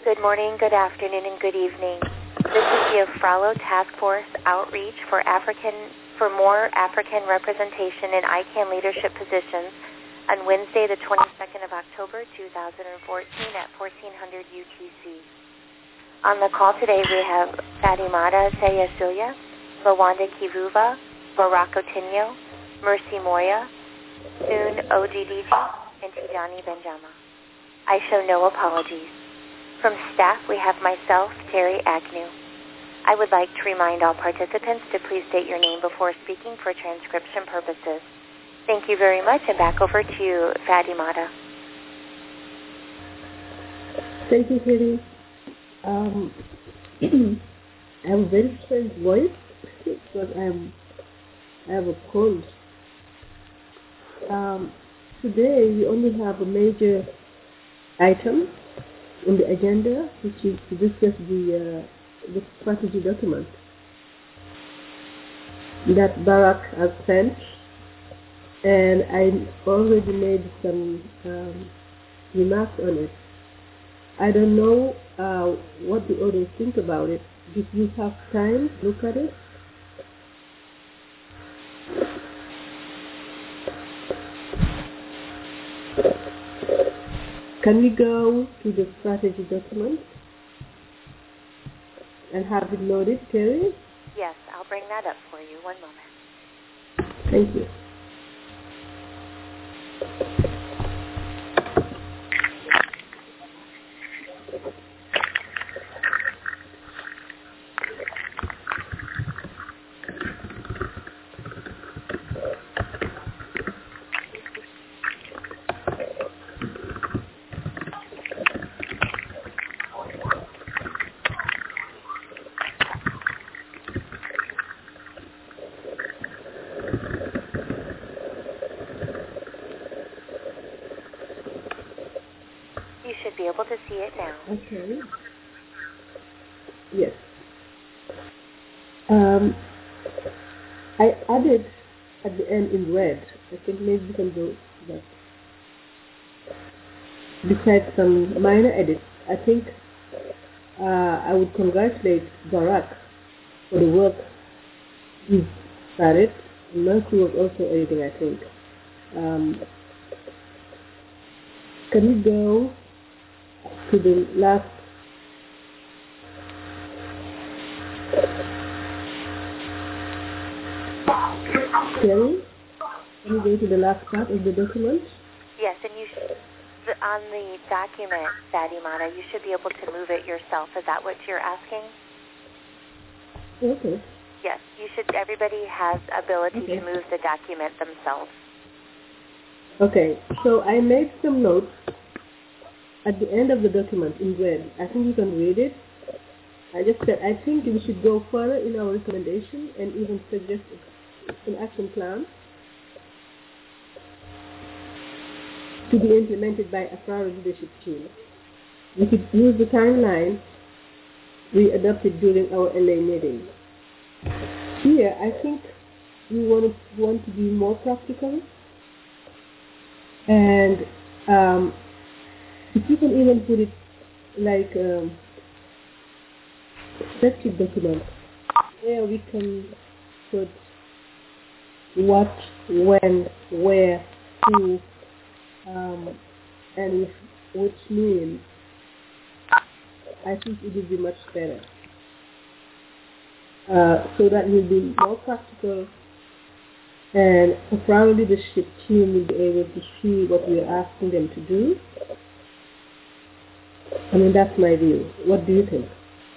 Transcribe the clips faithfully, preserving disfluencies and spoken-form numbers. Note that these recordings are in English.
Good morning, good afternoon, and good evening. This is the Afralo Task Force Outreach for African for more African representation in I CANN leadership positions on Wednesday, the twenty-second of October, two thousand fourteen at fourteen hundred U T C. On the call today, we have Fatimata Sayasulia, Lawanda Kivuva, Barako Tinyo, Mercy Moya, Soon Ojidiji, and Tijani Benjama. I show no apologies. From staff, we have myself, Terry Agnew. I would like to remind all participants to please state your name before speaking for transcription purposes. Thank you very much, and back over to you, Fatimata. Thank you, Terry. Um, I have a very strange voice because I am I have a cold. Um, today we only have a major item on the agenda, which is to discuss the uh, the strategy document that Barack has sent, and I already made some um, remarks on it. I don't know uh, what the others think about it. Did you have time to look at it? Can we go to the strategy document and have it loaded, Terry? Yes, I'll bring that up for you. One moment. Thank you. Be able to see it now. Okay. Yes. Um, I added at the end in red. I think maybe we can do that. Besides some minor edits, I think uh, I would congratulate Barack for the work he started. Mercy was also editing, I think. Um, can we go to the last Terry, can you go to the last part of the document? Yes, and you should, on the document, Fatimata, you should be able to move it yourself. Is that what you're asking? Okay. Yes, you should. Everybody has ability Okay. to move the document themselves. Okay, so I made some notes at the end of the document in red. I think you can read it. I just said I think we should go further in our recommendation and even suggest an action plan to be implemented by a prior leadership team. We could use the timeline we adopted during our L A meeting. Here, I think we want to, want to be more practical, and um, if you can even put it like um, a spreadsheet document where we can put what, when, where, who, um, and with which means, I think it will be much better. Uh, so that will be more practical, and a prior leadership team will be able to see what we are asking them to do. I mean, that's my view. What do you think?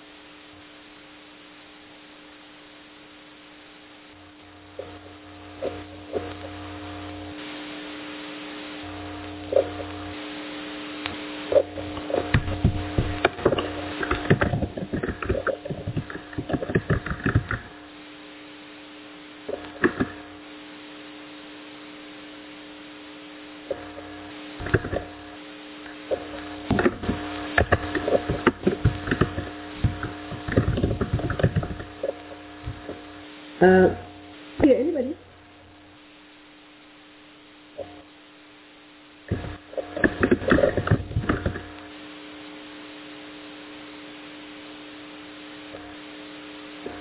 Uh, yeah, anybody?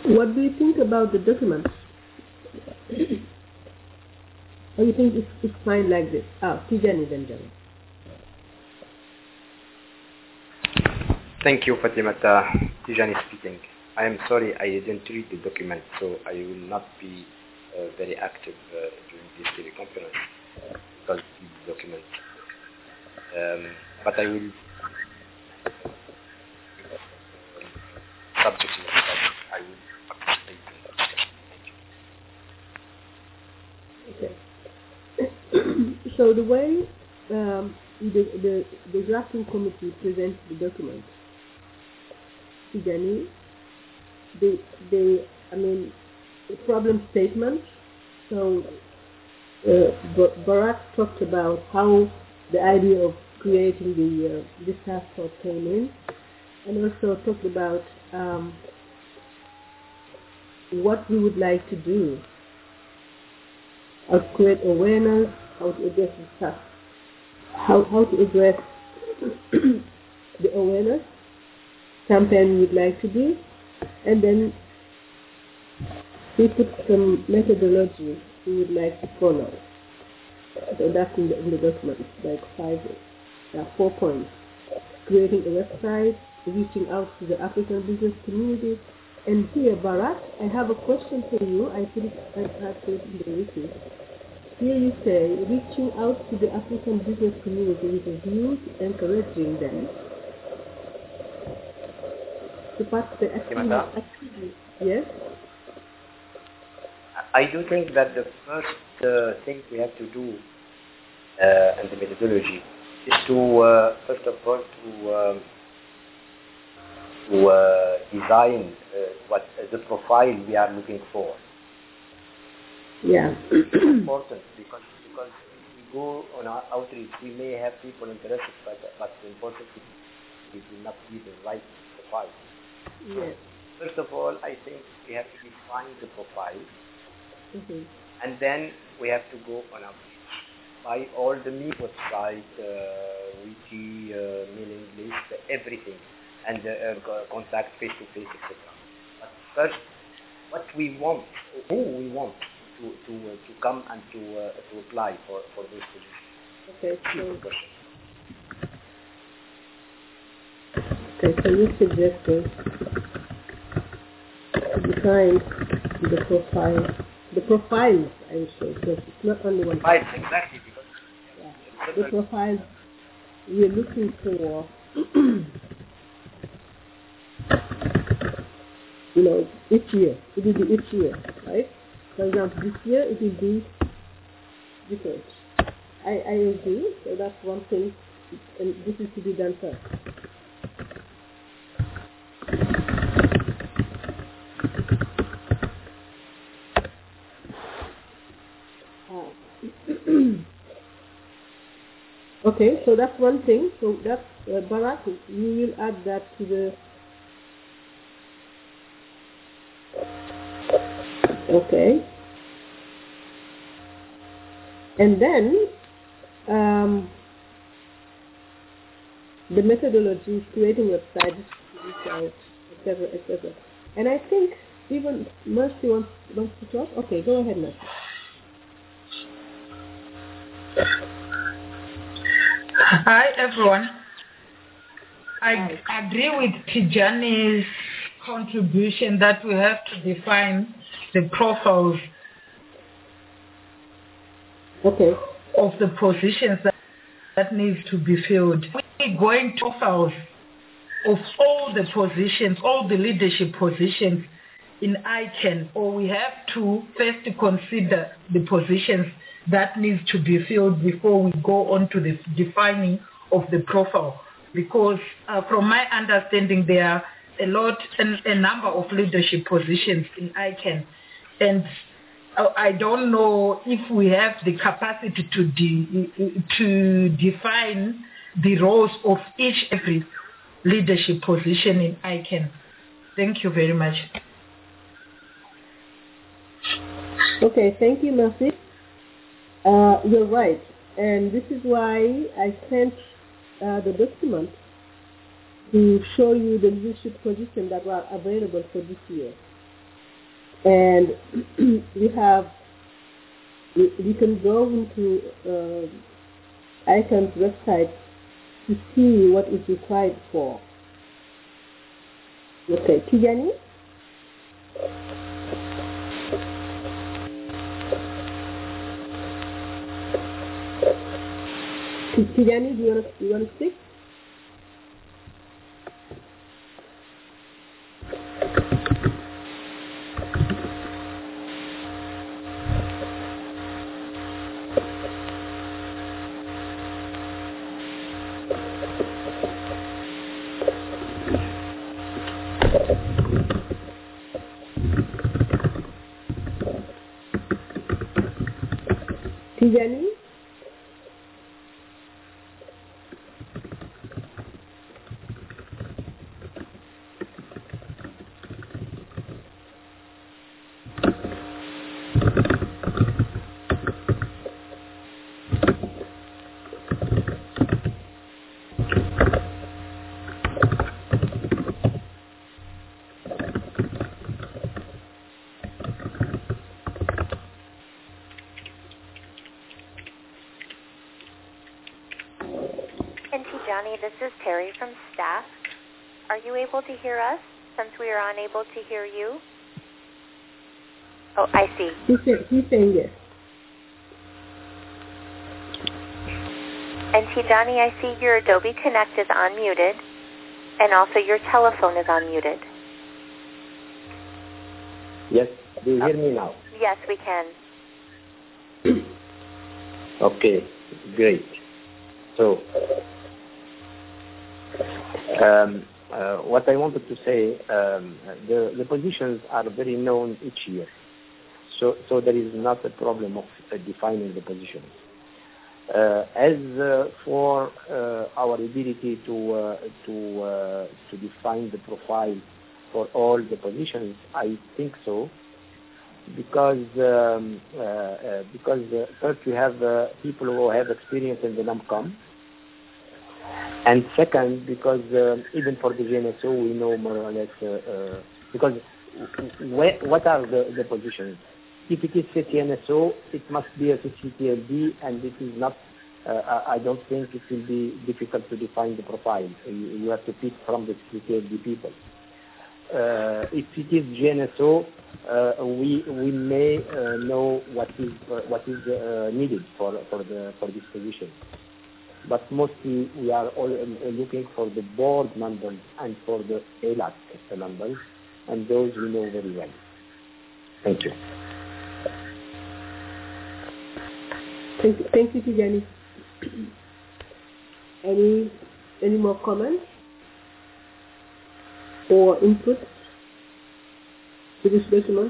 What do you think about the document? Or you think it's, it's fine like this? Ah, Tijani Benjamin. Thank you, Fatimata. Tijani speaking. I am sorry I didn't read the document, so I will not be uh, very active uh, during this teleconference uh, because of the document. Um, but I will uh, subject to discussion. I will participate in the discussion. Thank Okay. So the way um, the, the, the drafting committee presents the document, Tijani, they, they, I mean, the problem statement. So uh, Barak talked about how the idea of creating the uh, this task force came in, and also talked about um, what we would like to do, how to create awareness, how to address the stuff, how how to address the awareness campaign we would like to do, and then we put some methodology we would like to follow. So that's in the, in the document, like five, there are four points. Creating a website, reaching out to the African business community. And here, Barak, I have a question for you. I put it, I have put it in the wiki. Here you say, reaching out to the African business community with a view to encouraging them to participate actively. Yes? I do think that the first uh, thing we have to do uh, in the methodology is to, uh, first of all, to, um, to uh, design uh, what uh, the profile we are looking for. Yeah. It's important because because if we go on our outreach, we may have people interested, but but the important thing is it will not be the right profile. Yes. First of all, I think we have to define the profile. Mm-hmm. And then we have to go on outreach. By all the media website, uh, wiki, uh, mailing list, everything, and uh, uh, contact face-to-face, et cetera. But first, what we want, who we want to to uh, to come and to uh, to apply for for this position. Okay. So, okay. So you suggested to define the profile. The profiles, I would say, because it's not only one. Right, exactly. Because yeah. The profiles we're looking for, you know, each year. It will be each year, right? For example, this year it will be different. I, I agree, so that's one thing, and this is to be done first. Okay, so that's one thing. So that's uh, Barak. You will add that to the. Okay. And then um, the methodology is creating websites, et cetera, et cetera. And I think even Mercy wants wants to talk. Okay, go ahead, Mercy. Hi, everyone. I Hi. agree with Tijani's contribution that we have to define the profiles okay. of the positions that, that needs to be filled. We're going to profiles of all the positions, all the leadership positions in I C A N, or we have to first consider the positions that needs to be filled before we go on to the defining of the profile. Because uh, from my understanding, there are a lot, a, a number of leadership positions in I C A N. And uh, I don't know if we have the capacity to, de- to define the roles of each every leadership position in I C A N. Thank you very much. Okay, thank you, Mercy. Uh, you're right, and this is why I sent uh, the document to show you the leadership positions that were available for this year. And we have, we, we can go into uh, I CAN's website to see what is required for. Okay, Tijani? Tijani, do you want to, do you want to speak? Tijani? Tijani, this is Terry from staff. Are you able to hear us since we are unable to hear you? Oh, I see. He's, he's saying yes. And Tijani, I see your Adobe Connect is unmuted, and also your telephone is unmuted. Yes, do you hear me now? Yes, we can. Okay, great. So, um, uh, what I wanted to say, um, the, the positions are very known each year. So, so there is not a problem of uh, defining the positions. Uh, as uh, for uh, our ability to uh, to uh, to define the profile for all the positions, I think so, because um, uh, uh, because uh, first we have uh, people who have experience in the NAMCOM, and second because uh, even for the G N S O we know more or less uh, uh, because wh- what are the, the positions? If it is C T N S O, it must be a C C T L D, and it is not. Uh, I don't think it will be difficult to define the profile. You, you have to pick from the C C T L D people. Uh, if it is G N S O, uh, we we may uh, know what is uh, what is uh, needed for for the for this position. But mostly we are all uh, looking for the board members and for the E L A C members, and those we know very well. Thank you. Thank you, thank you, Tijani. Any any more comments or input to this document?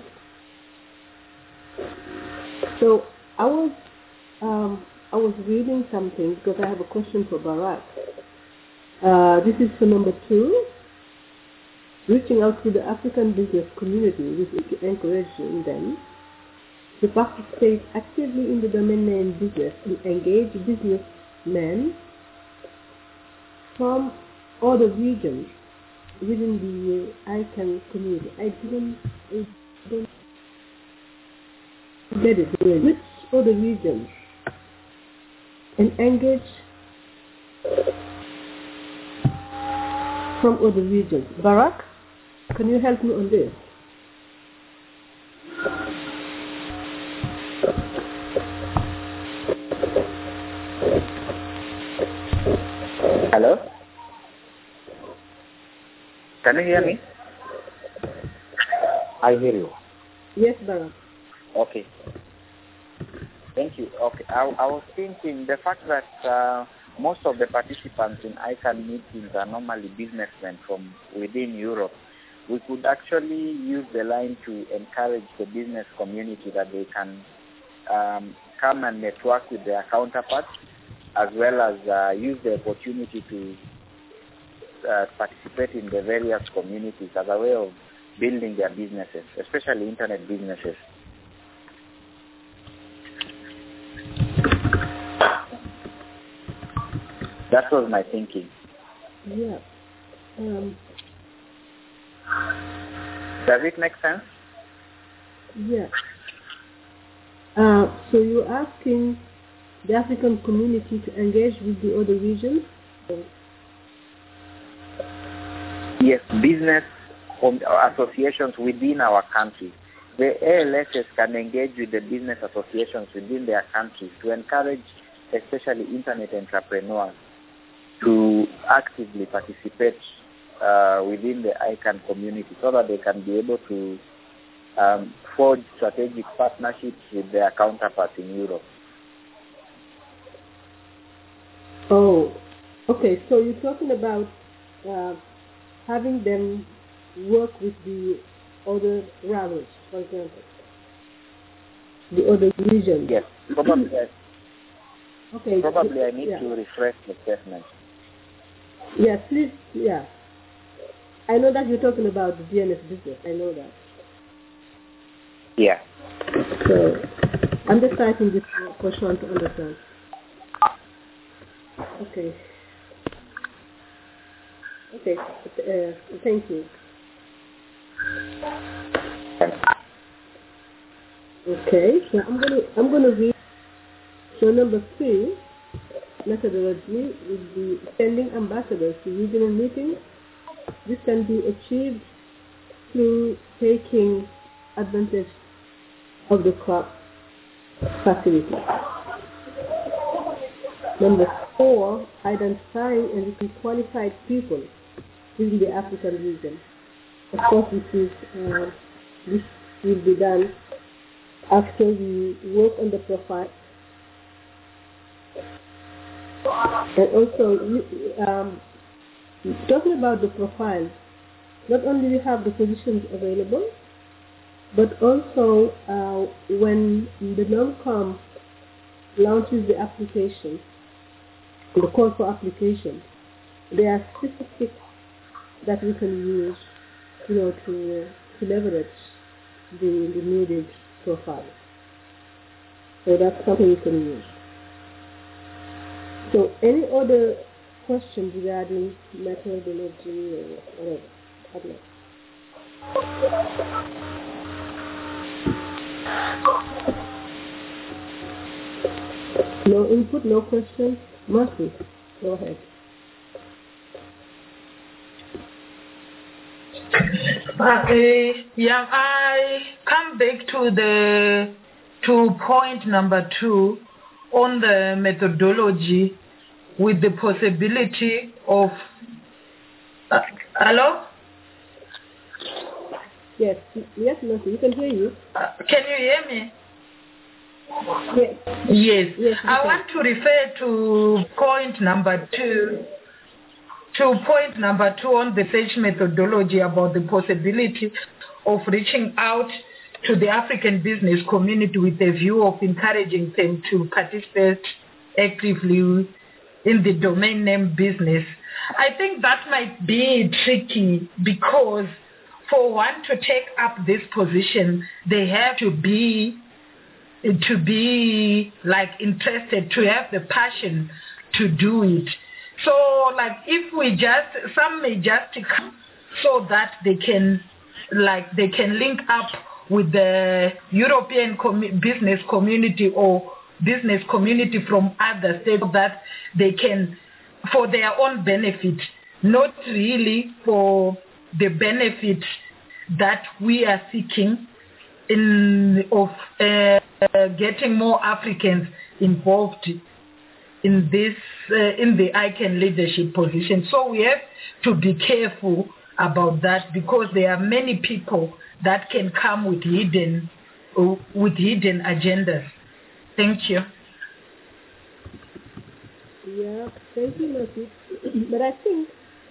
So I was um, I was reading something because I have a question for Barak. Uh, this is for number two. Reaching out to the African business community with encouraging them to participate actively in the domain name business and engage businessmen from other regions within the I CAN community. I didn't, I don't get it. Really. Which other regions? And engage from other regions. Barak, can you help me on this? Hello? Can you hear me? I hear you. Yes, Barak. Okay. Thank you. Okay. I, I was thinking the fact that uh, most of the participants in I CAN meetings are normally businessmen from within Europe. We could actually use the line to encourage the business community that they can um, come and network with their counterparts, as well as uh, use the opportunity to uh, participate in the various communities as a way of building their businesses, especially internet businesses. That was my thinking. Yeah. Um, Does it make sense? Yeah. Uh, so you're asking the African community to engage with the other regions? Yes, business associations within our country. The A L Ss can engage with the business associations within their countries to encourage especially internet entrepreneurs to actively participate uh, within the I CANN community so that they can be able to um, forge strategic partnerships with their counterparts in Europe. Oh, okay. So you're talking about uh, having them work with the other rallies, for example, the other regions. Yes, probably. Okay. Probably I need yeah. to refresh the statement. Yes, please. Yeah. I know that you're talking about the D N S business. I know that. Yeah. So I'm just typing this for Sean to understand. Okay. Okay. Uh, thank you. Okay. So I'm gonna I'm gonna read. So number three, methodology would be sending ambassadors to regional meetings. This can be achieved through taking advantage of the crop facility. Number four, identifying and recruiting qualified people within the African region. Of course, this is uh, this will be done after we work on the profile. And also, um, talking about the profile, not only we have the positions available, but also uh, when the NOMCOM launches the application, the call for application, there are statistics that we can use, you know, to uh, to leverage the, the needed profile. So that's something we can use. So any other questions regarding methodology or whatever? No input, no questions? Marcy, go ahead. Uh, yeah, I come back to the to point number two on the methodology with the possibility of uh, hello? Yes, yes, Marcy, we can hear you. Uh, can you hear me? Yes. Yes. Yes, I want to refer to point number two, to point number two on the search methodology about the possibility of reaching out to the African business community with a view of encouraging them to participate actively in the domain name business. I think that might be tricky because for one to take up this position, they have to be to be like interested, to have the passion to do it. So like if we just, some may just come so that they can like they can link up with the European com- business community or business community from other states that they can, for their own benefit, not really for the benefit that we are seeking in of uh, getting more Africans involved in this uh, in the I CANN leadership position. So we have to be careful about that because there are many people that can come with hidden uh, with hidden agendas. Thank you. Yeah, thank you, Mercy. But I think,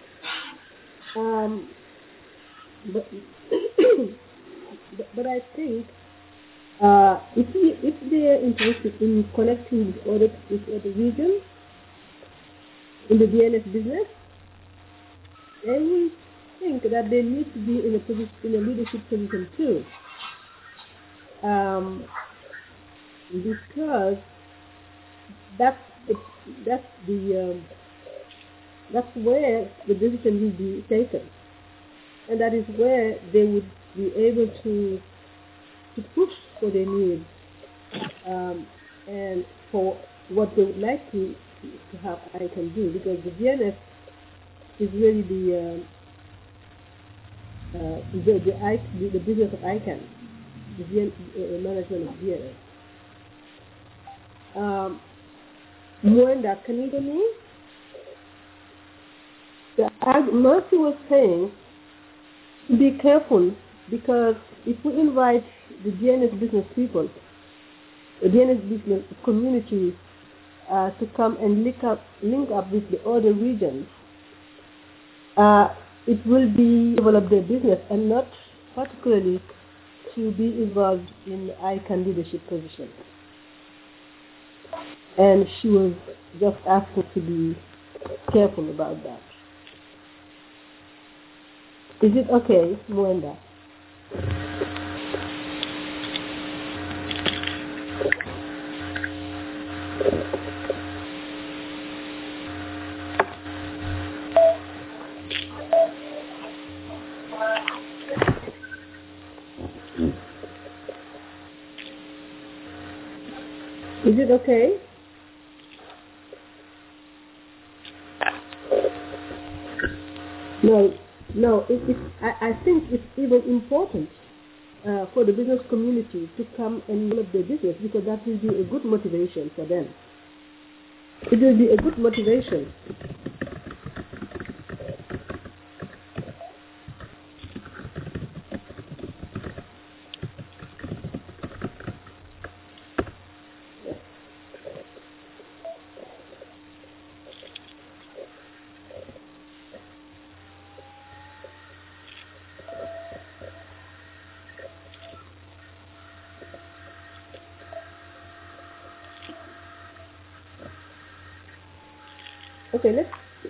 um, but, but, but I think, uh, if we, if they are interested in connecting with other with other regions in the D N S business, then we think that they need to be in a position, in a leadership position too, um, because that's the, that's the um, that's where the decision will be taken, and that is where they would be able to to push for their needs um, and for what they would like to to have I can do, because the D N S is really the uh, uh, the, the, I, the the business of I C A N, the D N, uh, management of D N S. Um, Mwenda, can you hear me? The, as Mercy was saying, be careful, because if we invite the D N S business people, the D N S business community uh, to come and link up, link up with the other regions, uh, it will be develop their business and not particularly to be involved in I C A N leadership position. And she was just asking to be careful about that. Is it okay, Mwenda? Is it okay? No, no. It, it, I, I think it's even important uh, for the business community to come and develop their business, because that will be a good motivation for them. It will be a good motivation. Okay, let's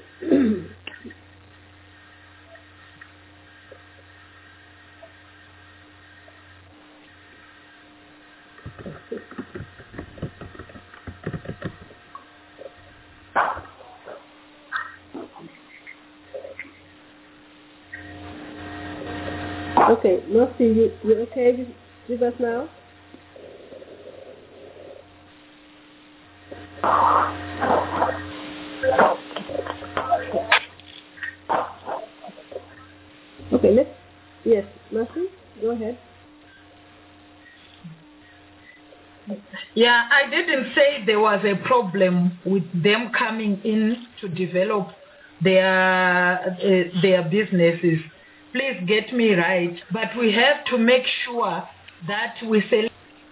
Okay, Mercy, you you okay with, with us now? Okay, let's, yes, Mercy, go ahead. Yeah, I didn't say there was a problem with them coming in to develop their uh, their businesses. Please get me right, but we have to make sure that we select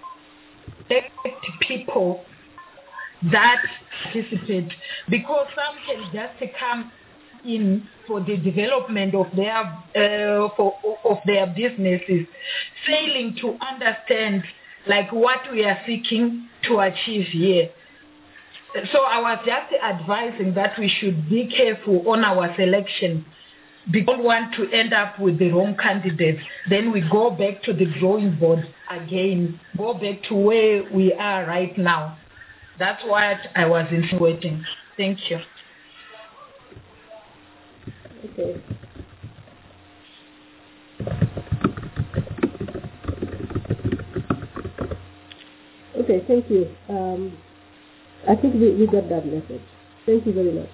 people that participate, because some can just come in for the development of their uh, for, of their businesses, failing to understand like what we are seeking to achieve here. So I was just advising that we should be careful on our selection. We don't want to end up with the wrong candidates. Then we go back to the drawing board again, go back to where we are right now. That's what I was insinuating. Thank you. Okay. Okay, thank you. Um, I think we, we got that message. Thank you very much.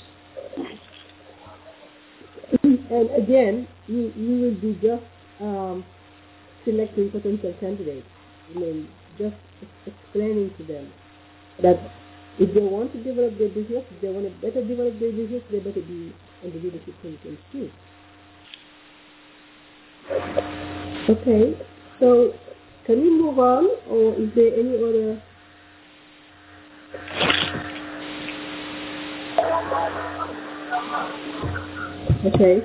And again, you, you will be just um, selecting potential candidates. I mean, just explaining to them that if they want to develop their business, if they want to better develop their business, they better be in the leadership positions too. Okay, so can we move on, or is there any other? Okay.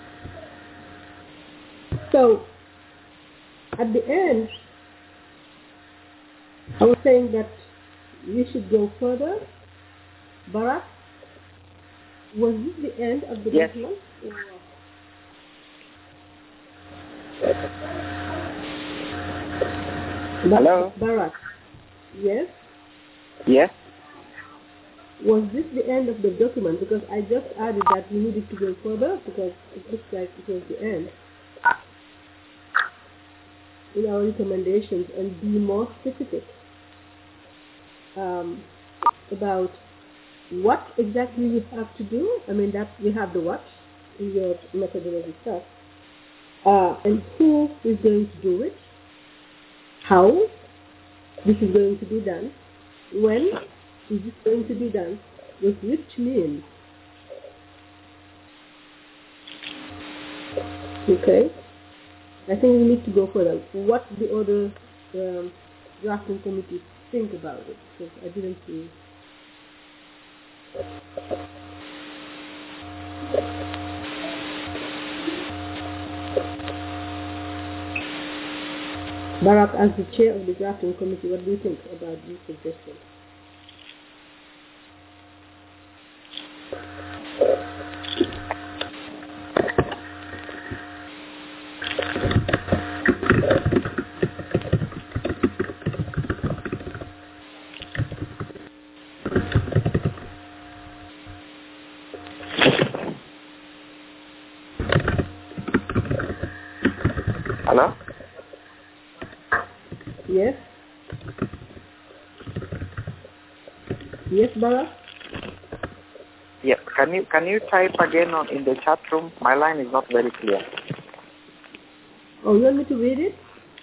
So at the end, I was saying that we should go further. Barak, was this the end of the Yes. document? Hello? Barak, yes? Yes? Was this the end of the document? Because I just added that we needed to go further because it looks like it was the end. in our recommendations and be more specific um, about what exactly we have to do. I mean, that we have the what in your methodology stuff, uh, and who is going to do it, how this is going to be done, when is this going to be done, with which means. Okay? I think we need to go further. What the other um, drafting committees think about it, because I didn't see. Barak, as the chair of the drafting committee, what do you think about these suggestions? Hello? Yes? Yes, Barak? Yeah. Can you can you type again on in the chat room? My line is not very clear. Oh, you want me to read it?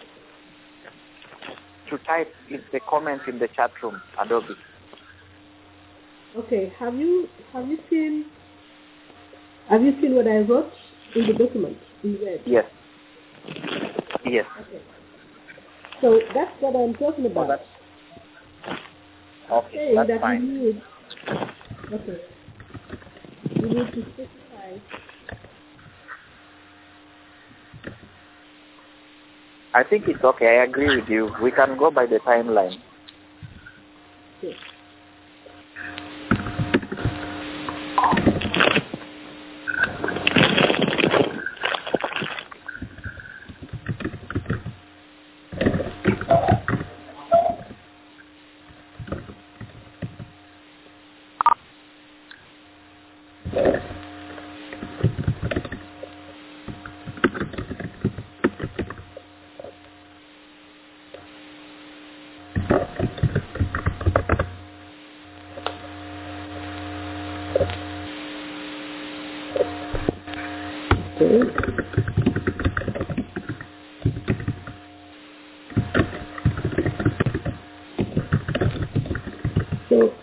To type in the comment in the chat room, Adobe. Okay. Have you have you seen have you seen what I wrote in the document in red? Yes. Yes. Okay. So that's what I'm talking about. Oh, that's, okay, Saying that's that fine. we need okay. We need to specify. I think it's okay. I agree with you. We can go by the timeline. Okay. So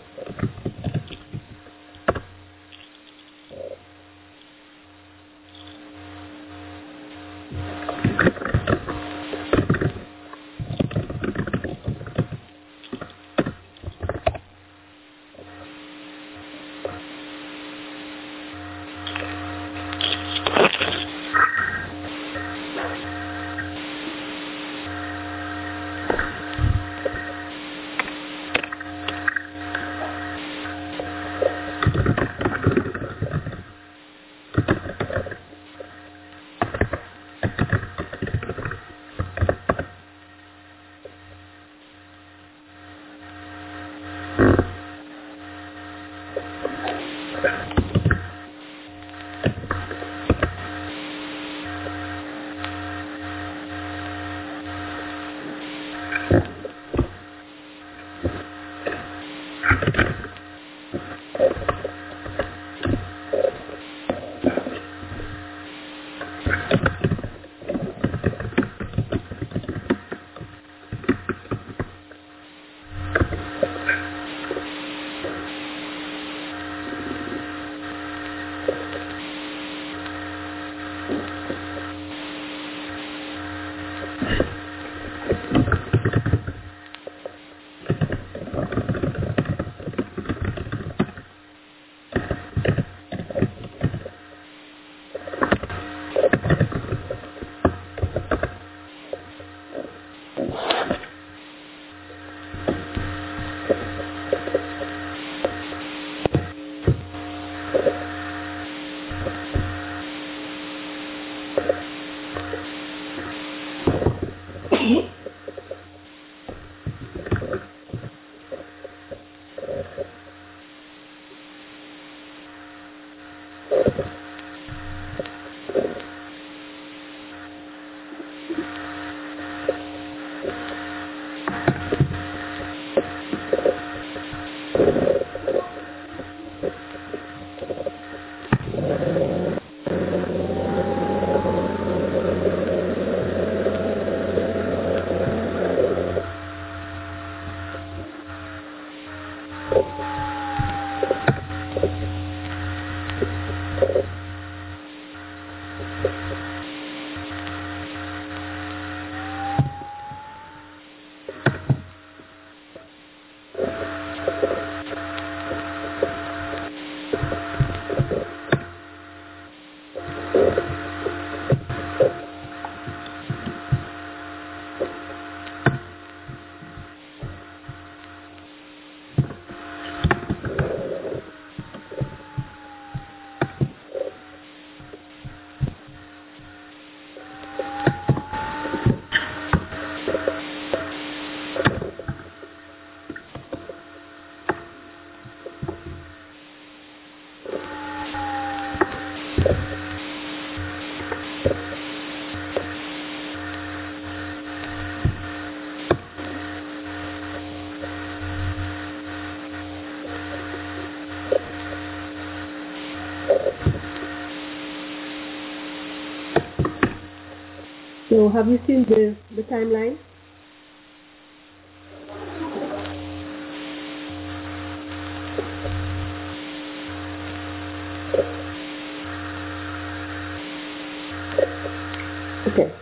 So have you seen the, the timeline? Okay.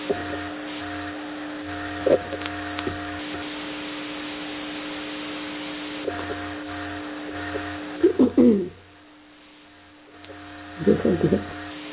Just like that.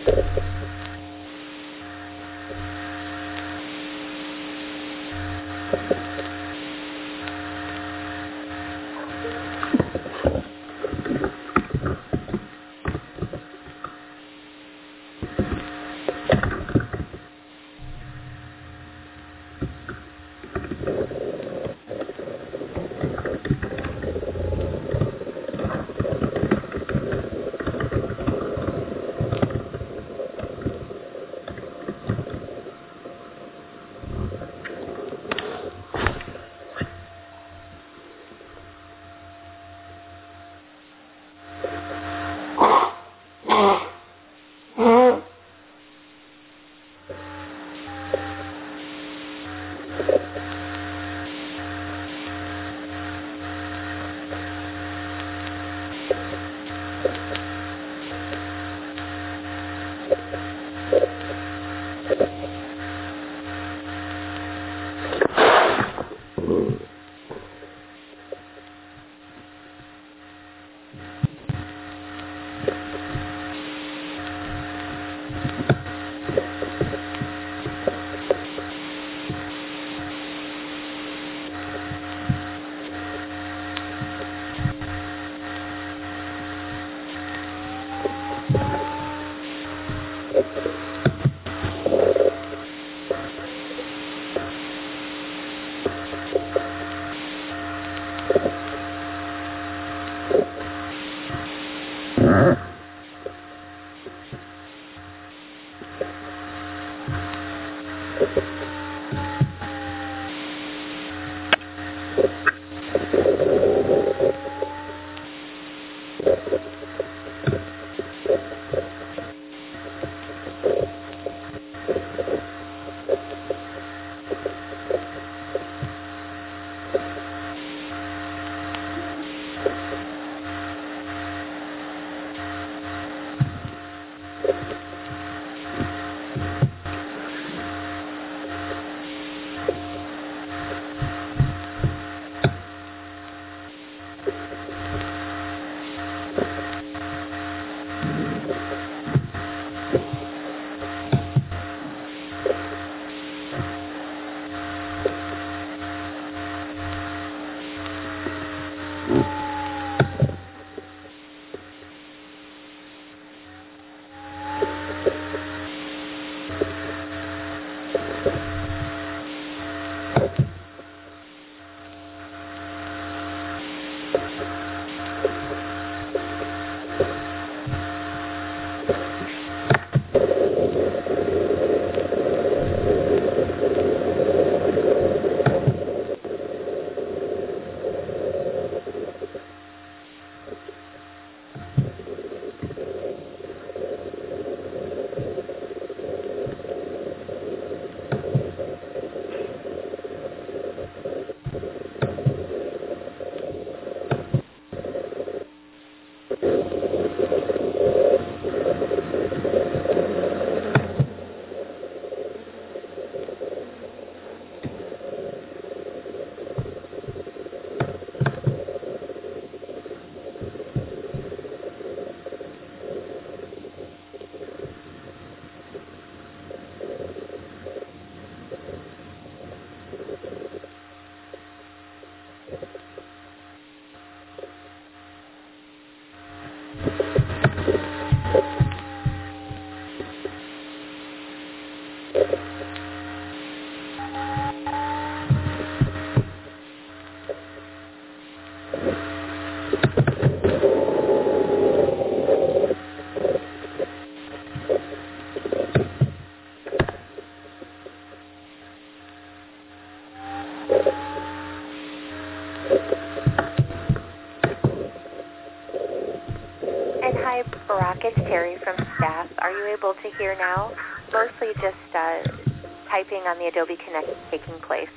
Barack, it's Terry from staff. Are you able to hear now? Mostly just uh, typing on the Adobe Connect taking place.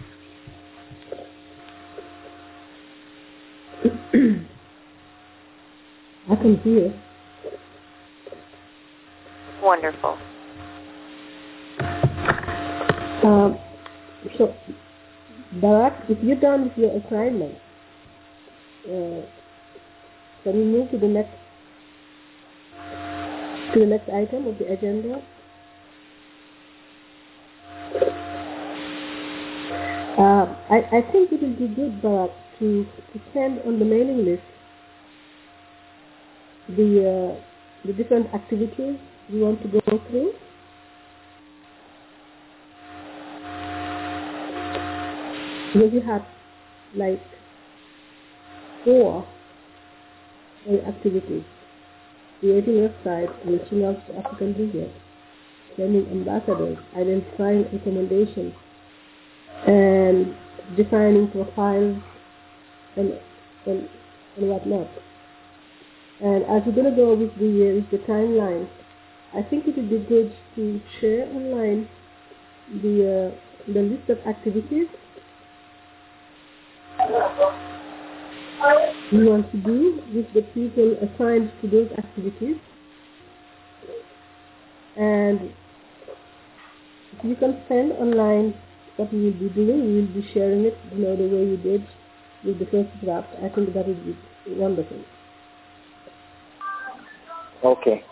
I can hear. Wonderful. Um, so, Barak, if you're done with your assignment, uh, can we move to the next to the next item of the agenda? Uh, I, I think it would be good, Barak, to, to send on the mailing list the uh, the different activities you want to go through. Because you have like four activities: creating websites, reaching out to African regions, sending ambassadors, identifying recommendations, and defining profiles and and, and whatnot. And as we're going to go with the uh, with the timeline, I think it would be good to share online the uh, the list of activities you want to do with the people assigned to those activities. And if you can send online what you will be doing, you will be sharing it, you know, the way you did with the first draft. I think that would be wonderful. Okay.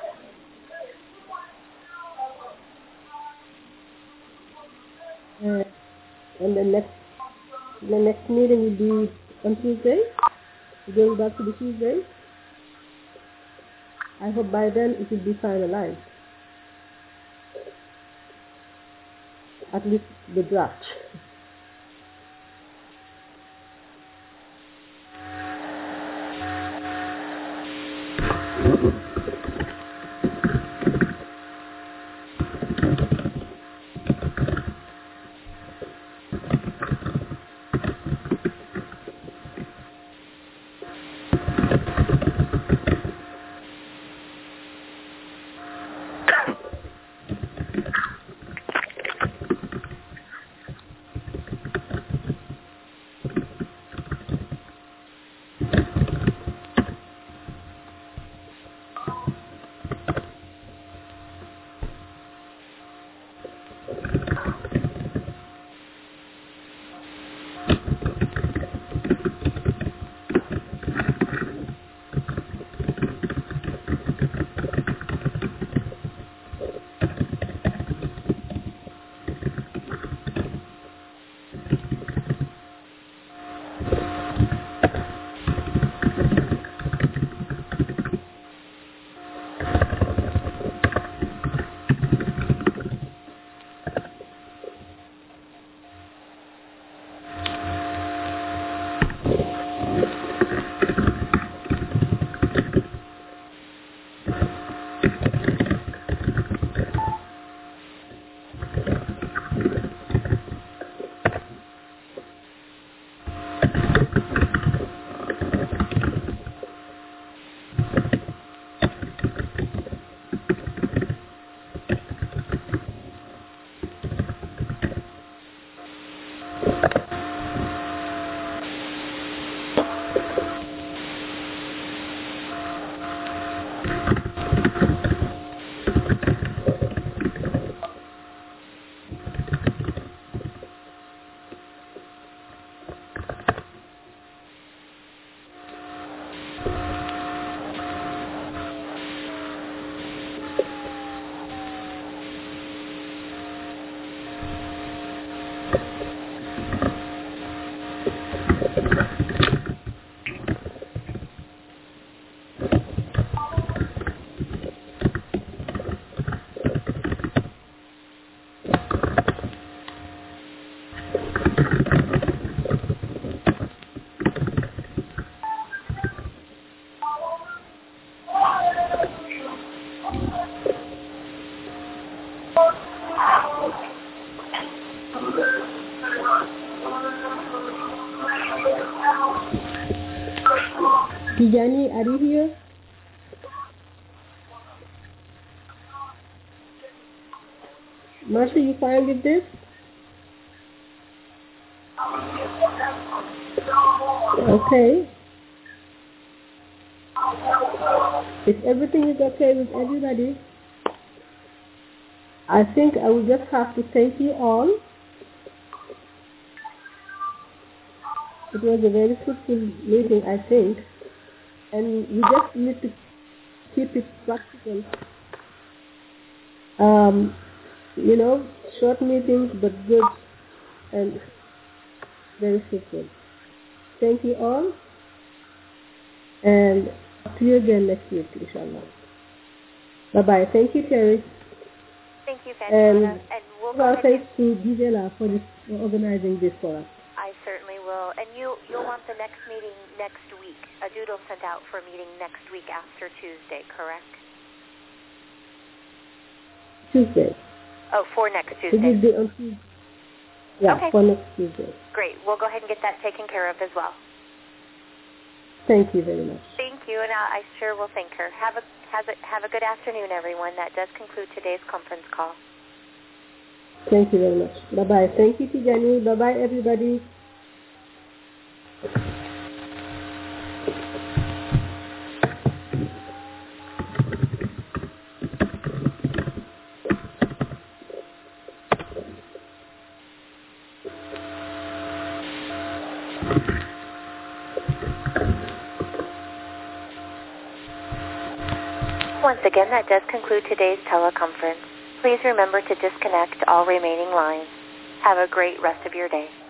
Uh, and the next the next meeting will be on Tuesday. Going back to the Tuesday. I hope by then it will be finalized. At least the draft. Tijani, are you here? Marcia, you fine with this? Okay. If everything is okay with everybody, I think I will just have to thank you all. It was a very fruitful meeting, I think, and we just need to keep it practical. Um, you know, short meetings, but good and very fruitful. Thank you all, and see you again next week, inshallah. Bye-bye. Thank you, Terry. Thank you, Fatima. And, and we'll well, go thanks to Gisela for, this, for organizing this for us. I certainly will. And you, you'll want the next meeting next week. A doodle sent out for a meeting next week after Tuesday, correct? Tuesday. Oh, for next Tuesday. It will be on Tuesday. Yeah, okay. For next Tuesday. Great. We'll go ahead and get that taken care of as well. Thank you very much. Thank you, and I, I sure will thank her. Have a, have a have a good afternoon, everyone. That does conclude today's conference call. Thank you very much. Bye-bye. Thank you, Tijani. Bye-bye, everybody. Once again, that does conclude today's teleconference. Please remember to disconnect all remaining lines. Have a great rest of your day.